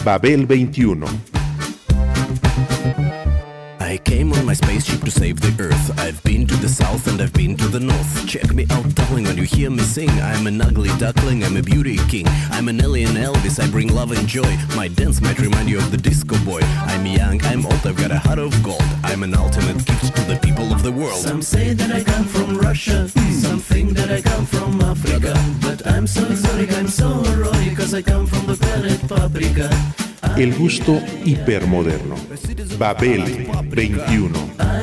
Babel 21. I came on my spaceship to save the Earth. I've been to the south and I've been to the north. Check me out, darling, when you hear me sing. I'm an ugly duckling, I'm a beauty king. I'm an alien Elvis, I bring love and joy. My dance might remind you of the disco boy. I'm young, I'm old, I've got a heart of gold. I'm an ultimate gift to the people of the world. Some say that I come from Russia, some think that I come from Africa. But I'm so exotic, I'm so erotic, cause I come from the planet Paprika. El gusto hipermoderno. Babel 21.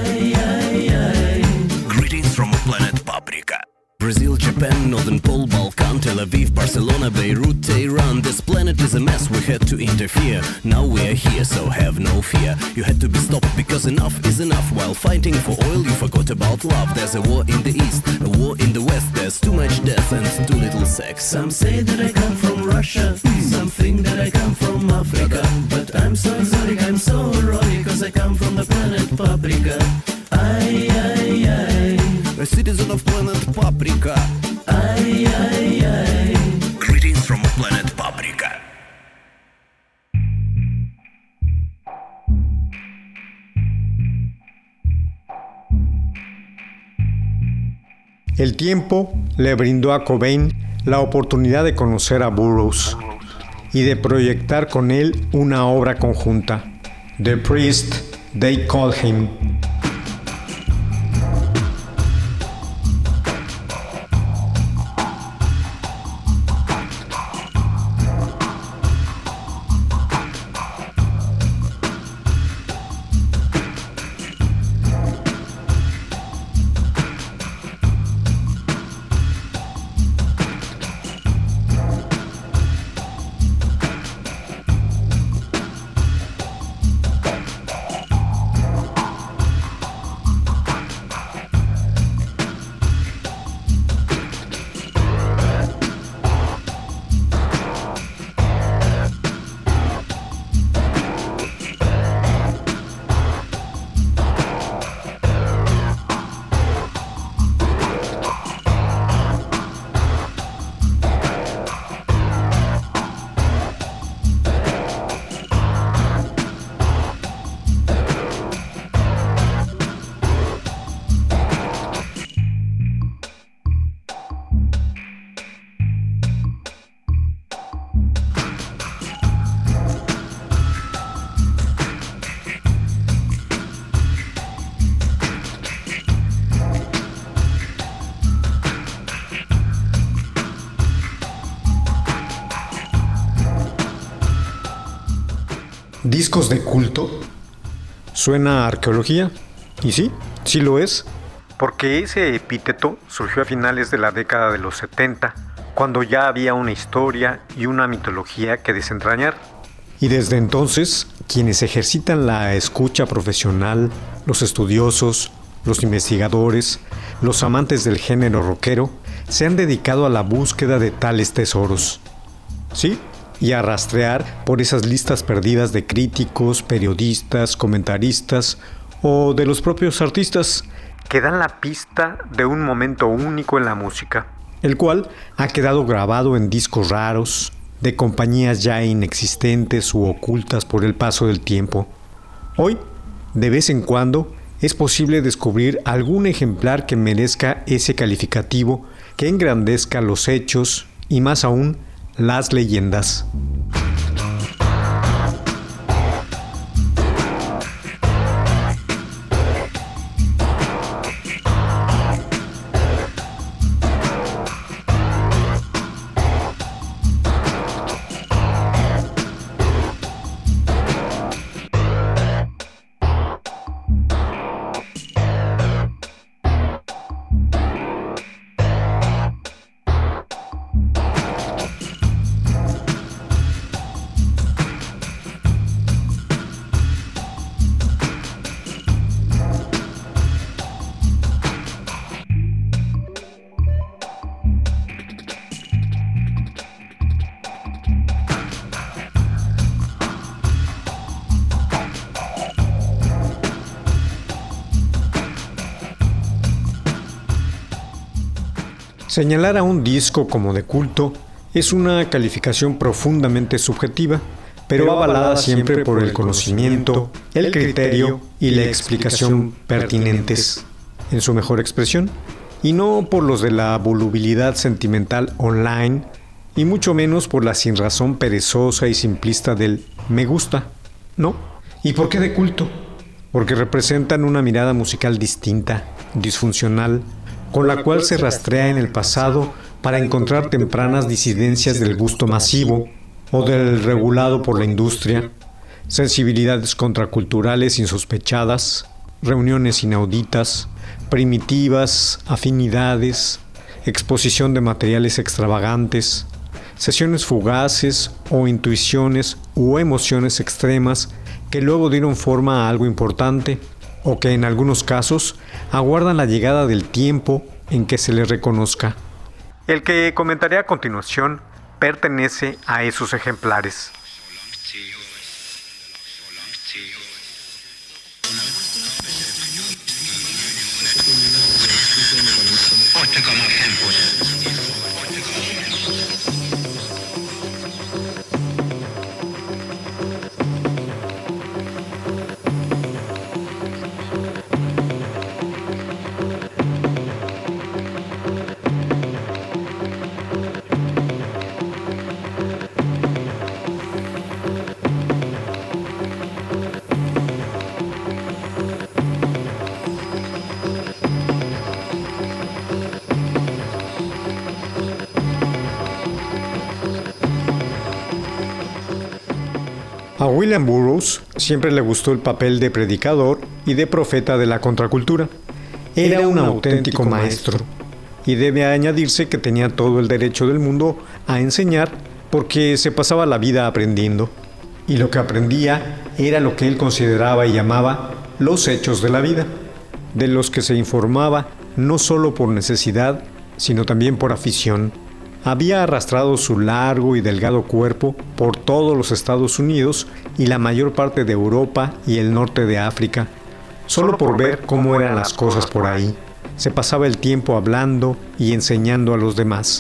Greetings from planet Paprika. Brazil, Japan, Northern Pole, Balkan, Tel Aviv, Barcelona, Beirut, Tehran. This planet is a mess, we had to interfere. Now we are here, so have no fear. You had to be stopped because enough is enough. While fighting for oil, you forgot about love. There's a war in the east, a war in the west. There's too much death and too little sex. Some say that I come from Russia, some think that I come from Africa. But I'm so exotic, I'm so erotic, cause I come from the planet Paprika. Ay, ay, ay. A citizen of planet Paprika. Ay, ay, ay. Greetings from planet Paprika. El tiempo le brindó a Cobain la oportunidad de conocer a Burroughs y de proyectar con él una obra conjunta, The Priest, They Call Him. ¿Discos de culto? ¿Suena a arqueología? Y sí, sí lo es, porque ese epíteto surgió a finales de la década de los 70, cuando ya había una historia y una mitología que desentrañar. Y desde entonces, quienes ejercitan la escucha profesional, los estudiosos, los investigadores, los amantes del género rockero, se han dedicado a la búsqueda de tales tesoros. ¿Sí? Y a rastrear por esas listas perdidas de críticos, periodistas, comentaristas o de los propios artistas que dan la pista de un momento único en la música, el cual ha quedado grabado en discos raros, de compañías ya inexistentes u ocultas por el paso del tiempo. Hoy, de vez en cuando, es posible descubrir algún ejemplar que merezca ese calificativo, que engrandezca los hechos y más aún, las leyendas. Señalar a un disco como de culto es una calificación profundamente subjetiva, pero avalada siempre por el conocimiento, el criterio y la explicación pertinentes, en su mejor expresión, y no por los de la volubilidad sentimental online, y mucho menos por la sinrazón perezosa y simplista del me gusta, ¿no? ¿Y por qué de culto? Porque representan una mirada musical distinta, disfuncional, con la cual se rastrea en el pasado para encontrar tempranas disidencias del gusto masivo o del regulado por la industria, sensibilidades contraculturales insospechadas, reuniones inauditas, primitivas, afinidades, exposición de materiales extravagantes, sesiones fugaces o intuiciones u emociones extremas que luego dieron forma a algo importante o que en algunos casos aguardan la llegada del tiempo en que se les reconozca. El que comentaré a continuación pertenece a esos ejemplares. A William Burroughs siempre le gustó el papel de predicador y de profeta de la contracultura. Era un auténtico maestro, y debe añadirse que tenía todo el derecho del mundo a enseñar porque se pasaba la vida aprendiendo. Y lo que aprendía era lo que él consideraba y llamaba los hechos de la vida, de los que se informaba no solo por necesidad, sino también por afición. Había arrastrado su largo y delgado cuerpo por todos los Estados Unidos y la mayor parte de Europa y el norte de África, solo por ver cómo eran las cosas por ahí. Se pasaba el tiempo hablando y enseñando a los demás.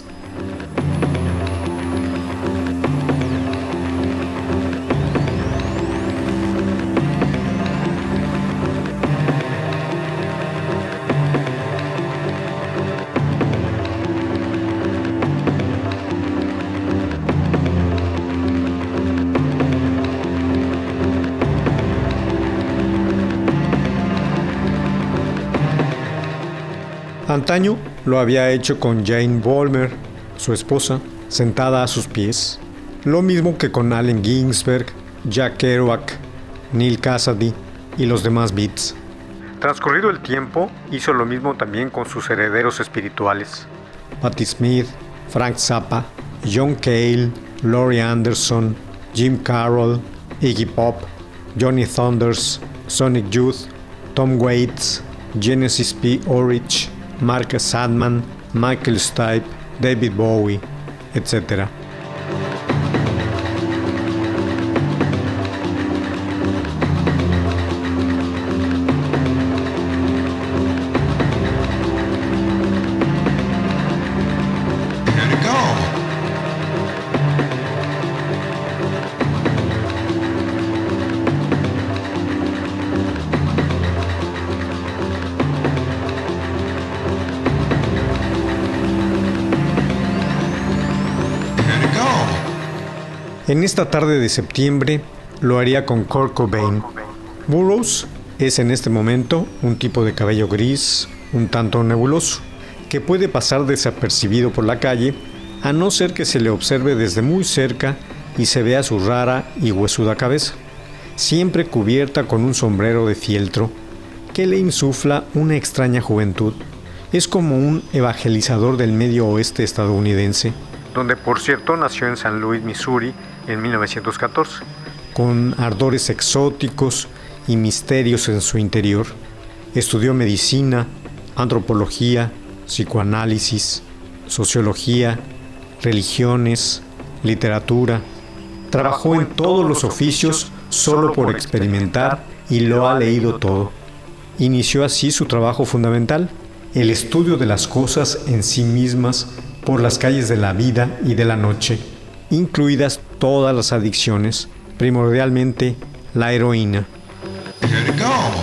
Antaño lo había hecho con Jane Vollmer, su esposa, sentada a sus pies. Lo mismo que con Allen Ginsberg, Jack Kerouac, Neal Cassady y los demás Beats. Transcurrido el tiempo, hizo lo mismo también con sus herederos espirituales. Patti Smith, Frank Zappa, John Cale, Laurie Anderson, Jim Carroll, Iggy Pop, Johnny Thunders, Sonic Youth, Tom Waits, Genesis P. Orridge, Mark Sadman, Michael Stipe, David Bowie, etc. En esta tarde de septiembre lo haría con Kurt Cobain. Burroughs es en este momento un tipo de cabello gris, un tanto nebuloso, que puede pasar desapercibido por la calle, a no ser que se le observe desde muy cerca y se vea su rara y huesuda cabeza, siempre cubierta con un sombrero de fieltro, que le insufla una extraña juventud. Es como un evangelizador del medio oeste estadounidense, donde por cierto nació en San Luis, Missouri, en 1914, con ardores exóticos y misterios en su interior. Estudió medicina, antropología, psicoanálisis, sociología, religiones, literatura. Trabajó en todos los oficios solo por experimentar y lo ha leído todo. Inició así su trabajo fundamental, el estudio de las cosas en sí mismas por las calles de la vida y de la noche, incluidas todas las adicciones, primordialmente la heroína. Here to go.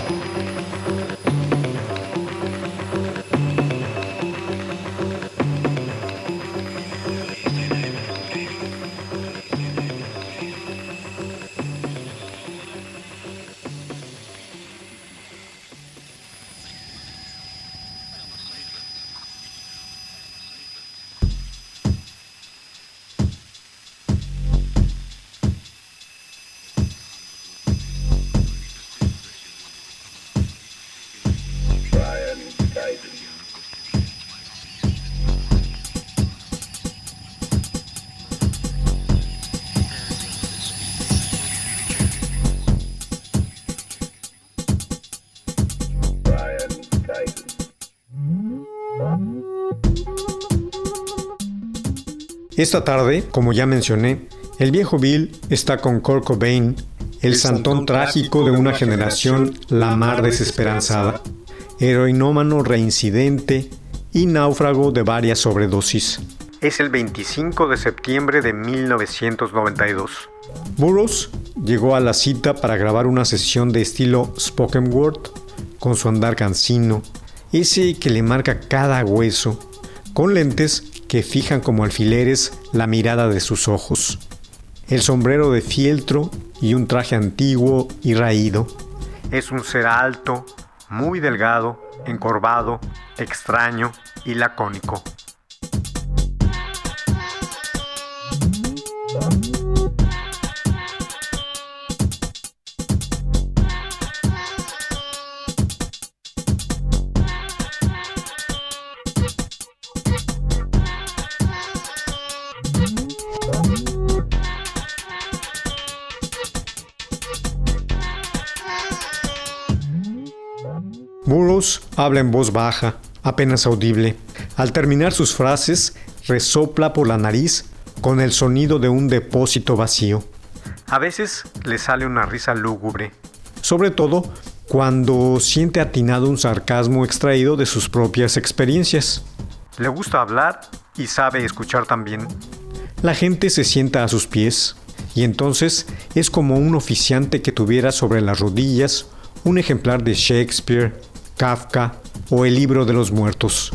Esta tarde, como ya mencioné, el viejo Bill está con Kurt Cobain, el santón trágico de una generación la mar desesperanzada, heroinómano reincidente y náufrago de varias sobredosis. Es el 25 de septiembre de 1992. Burroughs llegó a la cita para grabar una sesión de estilo spoken word, con su andar cansino, ese que le marca cada hueso, con lentes que fijan como alfileres la mirada de sus ojos, el sombrero de fieltro y un traje antiguo y raído. Es un ser alto, muy delgado, encorvado, extraño y lacónico. Burroughs habla en voz baja, apenas audible. Al terminar sus frases, resopla por la nariz con el sonido de un depósito vacío. A veces le sale una risa lúgubre, sobre todo cuando siente atinado un sarcasmo extraído de sus propias experiencias. Le gusta hablar y sabe escuchar también. La gente se sienta a sus pies y entonces es como un oficiante que tuviera sobre las rodillas un ejemplar de Shakespeare, Kafka o el libro de los muertos.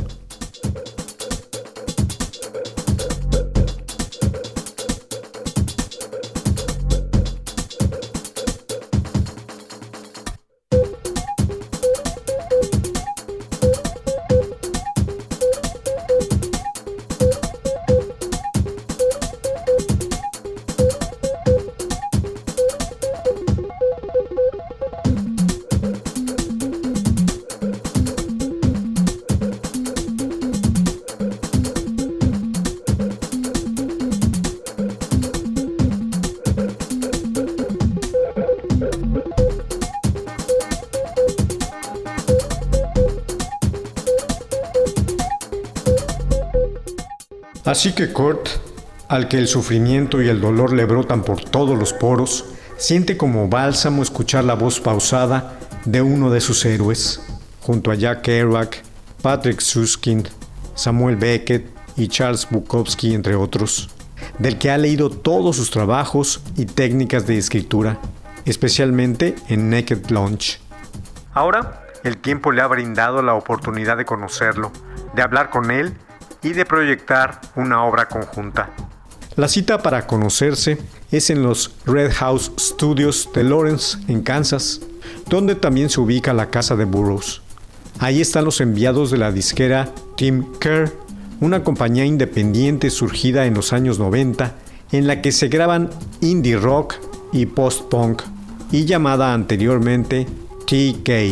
Así que Kurt, al que el sufrimiento y el dolor le brotan por todos los poros, siente como bálsamo escuchar la voz pausada de uno de sus héroes, junto a Jack Kerouac, Patrick Süskind, Samuel Beckett y Charles Bukowski, entre otros, del que ha leído todos sus trabajos y técnicas de escritura, especialmente en Naked Lunch. Ahora, el tiempo le ha brindado la oportunidad de conocerlo, de hablar con él y de proyectar una obra conjunta. La cita para conocerse es en los Red House Studios de Lawrence, en Kansas, donde también se ubica la casa de Burroughs. Ahí están los enviados de la disquera Tim Kerr, una compañía independiente surgida en los años 90, en la que se graban indie rock y post-punk, y llamada anteriormente T-Gate.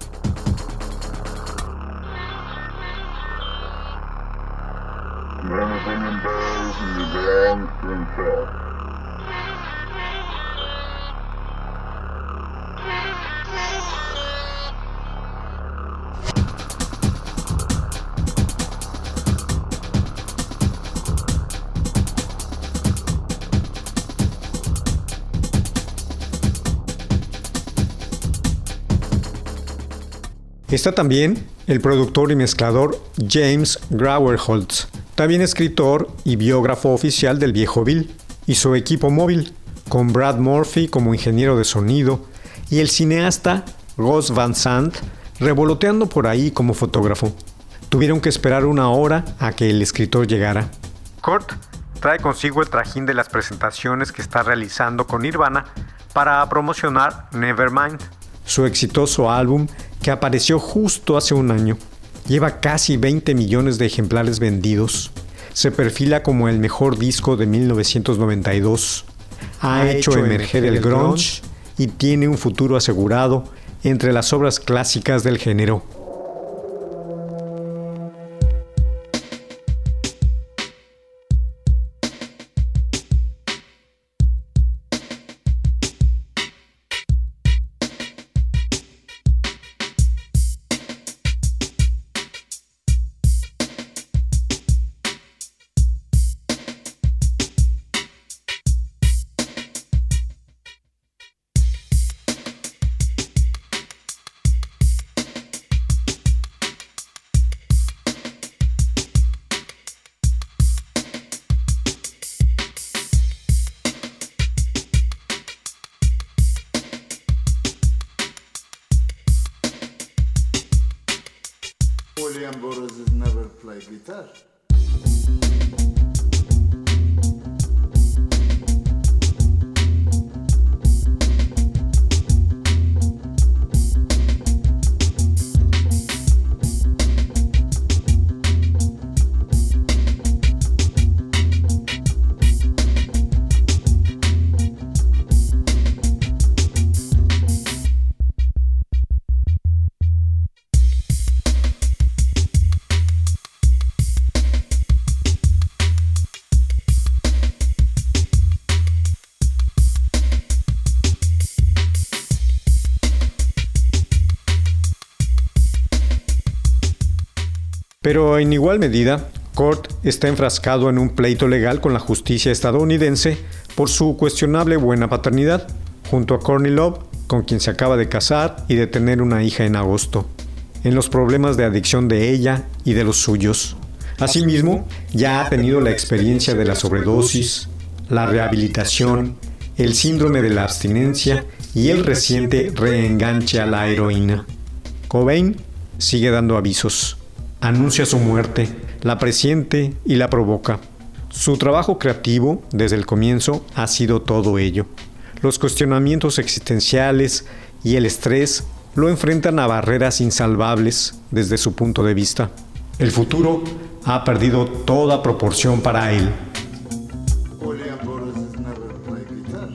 Está también el productor y mezclador James Grauerholtz, también escritor y biógrafo oficial del viejo Bill, y su equipo móvil, con Brad Murphy como ingeniero de sonido y el cineasta Gus Van Sant revoloteando por ahí como fotógrafo. Tuvieron que esperar 1 hora a que el escritor llegara. Kurt trae consigo el trajín de las presentaciones que está realizando con Nirvana para promocionar Nevermind, su exitoso álbum que apareció justo hace 1 año. Lleva casi 20 millones de ejemplares vendidos. Se perfila como el mejor disco de 1992. Ha hecho emerger el grunge y tiene un futuro asegurado entre las obras clásicas del género. William Burroughs has never played guitar. Pero en igual medida, Kurt está enfrascado en un pleito legal con la justicia estadounidense por su cuestionable buena paternidad, junto a Courtney Love, con quien se acaba de casar y de tener una hija en agosto, en los problemas de adicción de ella y de los suyos. Asimismo, ya ha tenido la experiencia de la sobredosis, la rehabilitación, el síndrome de la abstinencia y el reciente reenganche a la heroína. Cobain sigue dando avisos. Anuncia su muerte, la presiente y la provoca. Su trabajo creativo, desde el comienzo, ha sido todo ello. Los cuestionamientos existenciales y el estrés lo enfrentan a barreras insalvables desde su punto de vista. El futuro ha perdido toda proporción para él. William Burroughs has never played guitar.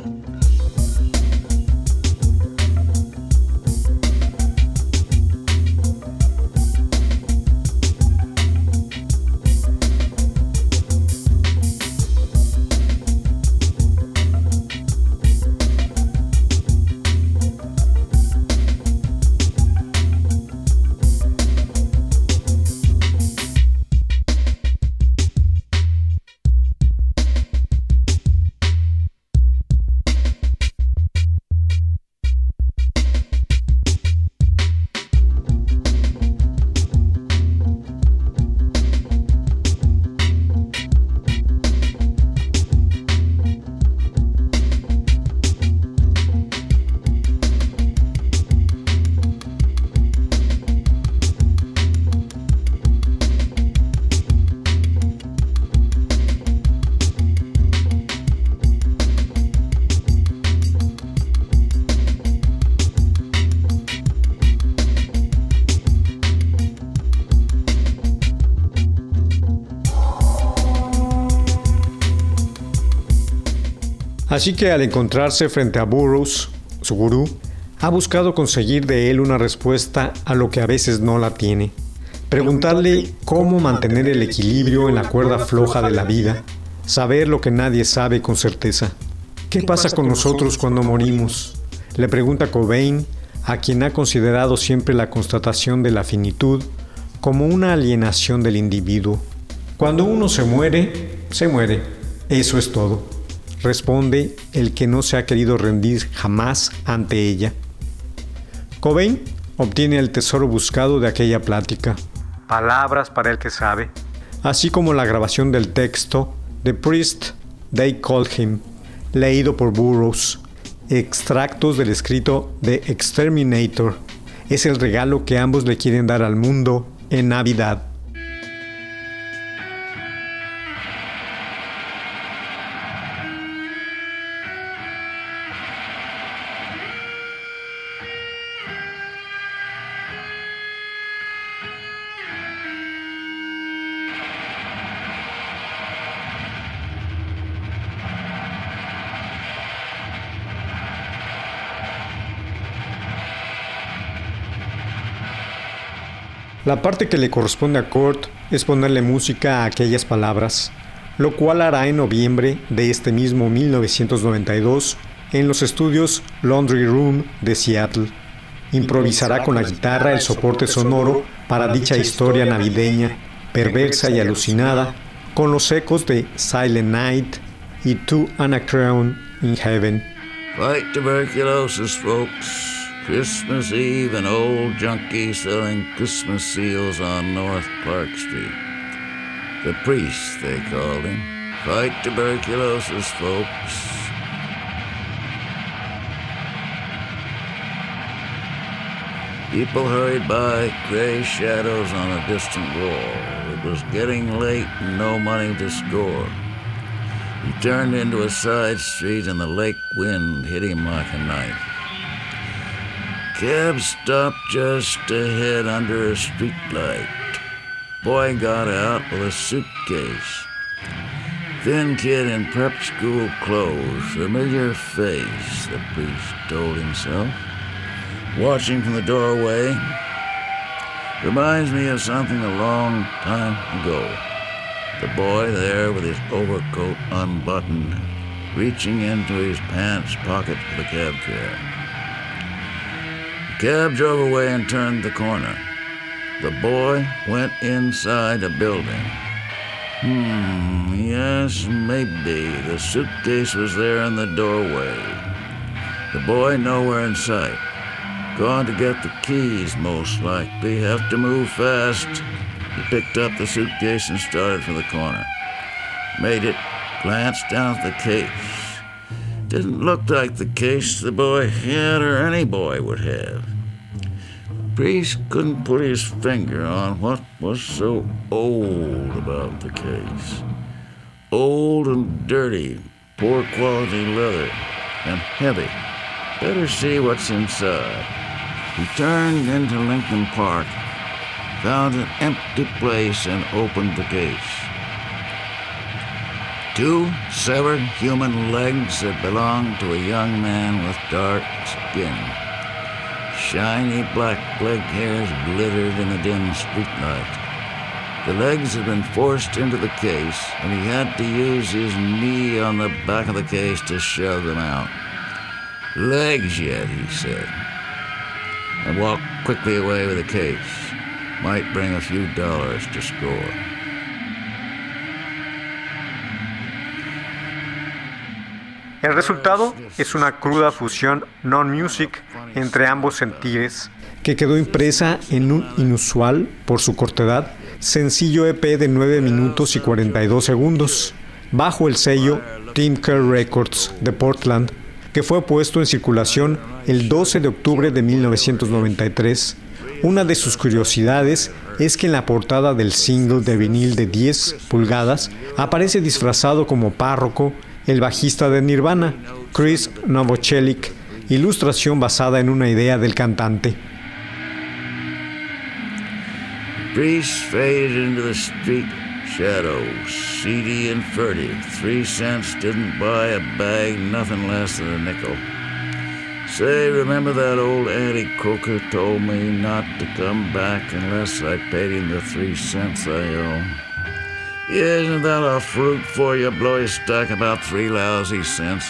Así que al encontrarse frente a Burroughs, su gurú, ha buscado conseguir de él una respuesta a lo que a veces no la tiene. Preguntarle cómo mantener el equilibrio en la cuerda floja de la vida, saber lo que nadie sabe con certeza. ¿Qué pasa con nosotros cuando morimos?, le pregunta Cobain, a quien ha considerado siempre la constatación de la finitud como una alienación del individuo. Cuando uno se muere, eso es todo, responde el que no se ha querido rendir jamás ante ella. Cobain obtiene el tesoro buscado de aquella plática, palabras para el que sabe, así como la grabación del texto The Priest They Called Him, leído por Burroughs. Extractos del escrito The Exterminator. Es el regalo que ambos le quieren dar al mundo en Navidad. La parte que le corresponde a Kurt es ponerle música a aquellas palabras, lo cual hará en noviembre de este mismo 1992 en los estudios Laundry Room de Seattle. Improvisará con la guitarra el soporte sonoro para dicha historia navideña, perversa y alucinada, con los ecos de Silent Night y To Anacreon in Heaven. Fight tuberculosis, folks. Christmas Eve, an old junkie selling Christmas seals on North Clark Street. The priest, they called him. Fight tuberculosis, folks. People hurried by, gray shadows on a distant wall. It was getting late and no money to score. He turned into a side street and the lake wind hit him like a knife. Cab stopped just ahead under a streetlight. Boy got out with a suitcase. Thin kid in prep school clothes, familiar face, the priest told himself. Watching from the doorway, reminds me of something a long time ago. The boy there with his overcoat unbuttoned, reaching into his pants pocket for the cab fare. The cab drove away and turned the corner. The boy went inside a building. Yes, maybe. The suitcase was there in the doorway. The boy nowhere in sight. Gone to get the keys, most likely. Have to move fast. He picked up the suitcase and started for the corner. Made it, glanced down at the case. Didn't look like the case the boy had or any boy would have. Priest couldn't put his finger on what was so old about the case. Old and dirty, poor quality leather, and heavy. Better see what's inside. He turned into Lincoln Park, found an empty place, and opened the case. 2 severed human legs that belonged to a young man with dark skin. Shiny black leg hairs glittered in the dim streetlight. The legs had been forced into the case, and he had to use his knee on the back of the case to shove them out. Legs yet, he said, and walked quickly away with the case. Might bring a few dollars to score. El resultado es una cruda fusión non-music entre ambos sentires, que quedó impresa en un inusual, por su cortedad, sencillo EP de 9 minutos y 42 segundos, bajo el sello Tim Kerr Records de Portland, que fue puesto en circulación el 12 de octubre de 1993. Una de sus curiosidades es que en la portada del single de vinil de 10 pulgadas aparece disfrazado como párroco el bajista de Nirvana, Chris Novoselic, ilustración basada en una idea del cantante. Priest faded into the street shadows, seedy and furtive. 3 cents didn't buy a bag, nothing less than a nickel. Say, remember that old Auntie Coker told me not to come back unless I paid him the 3 cents I owe? Isn't that a fruit for you? Blow his stack about 3 lousy cents.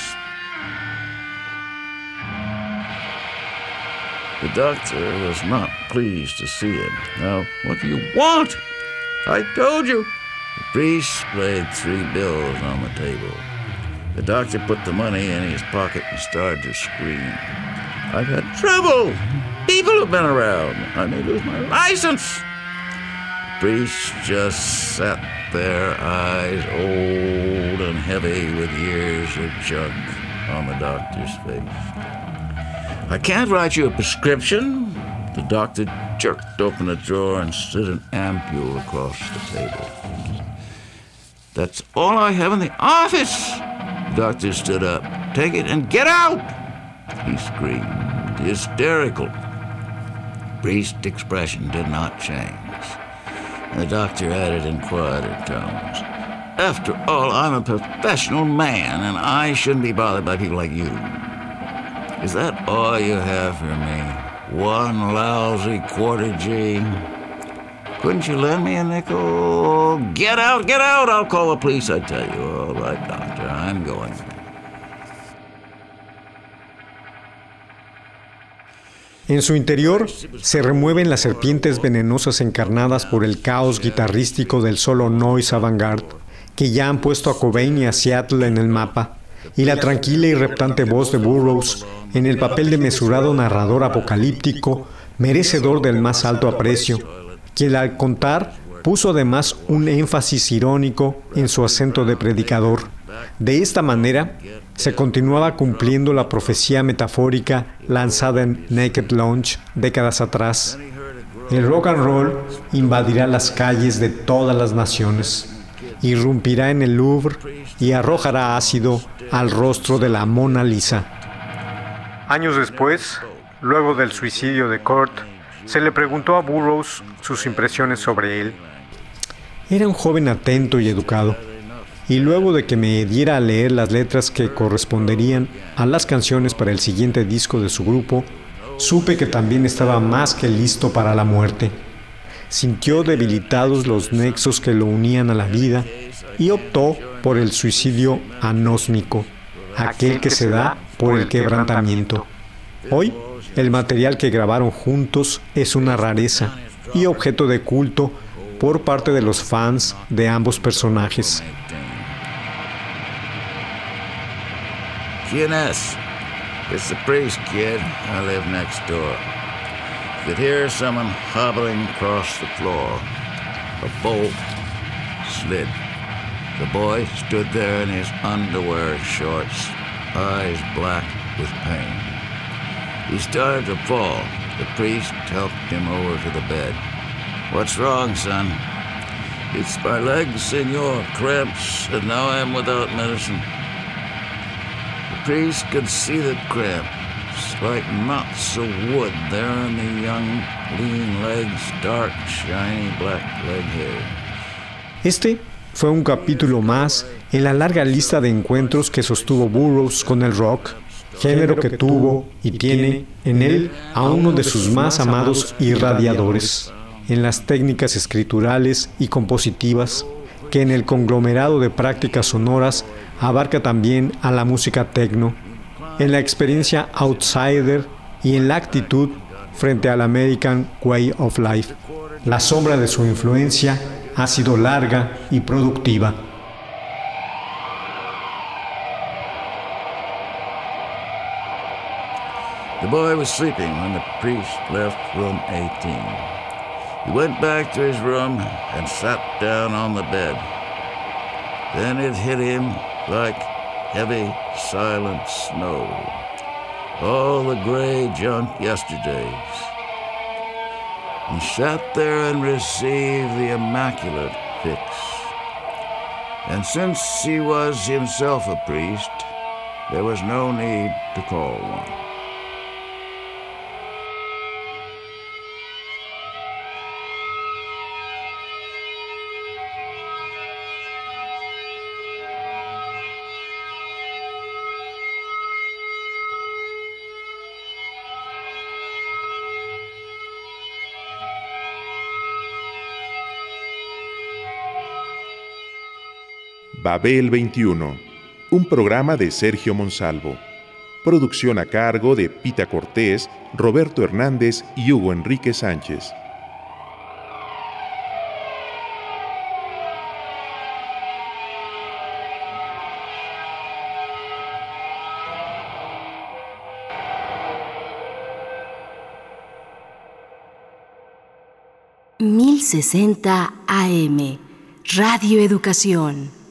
The doctor was not pleased to see him. Now, what do you want? I told you. The priest laid 3 bills on the table. The doctor put the money in his pocket and started to scream. I've had trouble. People have been around. I may lose my license. The priest just sat there, eyes old and heavy with years of junk on the doctor's face. I can't write you a prescription. The doctor jerked open a drawer and slid an ampule across the table. That's all I have in the office. The doctor stood up. Take it and get out! He screamed, hysterical. Priest's expression did not change. The doctor added in quieter tones, after all, I'm a professional man, and I shouldn't be bothered by people like you. Is that all you have for me? One lousy quarter G? Couldn't you lend me a nickel? Get out, I'll call the police, I tell you. All right, doctor, I'm going. En su interior se remueven las serpientes venenosas encarnadas por el caos guitarrístico del solo noise avant-garde, que ya han puesto a Cobain y a Seattle en el mapa, y la tranquila y reptante voz de Burroughs en el papel de mesurado narrador apocalíptico, merecedor del más alto aprecio, quien al contar puso además un énfasis irónico en su acento de predicador. De esta manera, se continuaba cumpliendo la profecía metafórica lanzada en Naked Lunch décadas atrás. El rock and roll invadirá las calles de todas las naciones, irrumpirá en el Louvre y arrojará ácido al rostro de la Mona Lisa. Años después, luego del suicidio de Kurt, se le preguntó a Burroughs sus impresiones sobre él. Era un joven atento y educado, y luego de que me diera a leer las letras que corresponderían a las canciones para el siguiente disco de su grupo, supe que también estaba más que listo para la muerte. Sintió debilitados los nexos que lo unían a la vida y optó por el suicidio anósmico, aquel que se da por el quebrantamiento. Hoy, el material que grabaron juntos es una rareza y objeto de culto por parte de los fans de ambos personajes. GNS, it's the priest, kid. I live next door. You could hear someone hobbling across the floor. A bolt slid. The boy stood there in his underwear shorts, eyes black with pain. He started to fall. The priest helped him over to the bed. What's wrong, son? It's my legs, senor. Cramps, and now I'm without medicine. The priest could see the cramps, like knots of wood there in the young, lean legs, dark, shiny black leg hair. Este fue un capítulo más en la larga lista de encuentros que sostuvo Burroughs con el rock, género que tuvo y tiene en él a uno de sus más amados irradiadores, en las técnicas escriturales y compositivas, que en el conglomerado de prácticas sonoras abarca también a la música techno, en la experiencia outsider y en la actitud frente al American Way of Life. La sombra de su influencia ha sido larga y productiva. The boy was sleeping when the priest left room 18. He went back to his room and sat down on the bed. Then it hit him like heavy, silent snow. All the gray junk yesterdays. He sat there and received the immaculate fix. And since he was himself a priest, there was no need to call one. Babel 21, un programa de Sergio Monsalvo. Producción a cargo de Pita Cortés, Roberto Hernández y Hugo Enrique Sánchez. ...1060 AM, Radio Educación.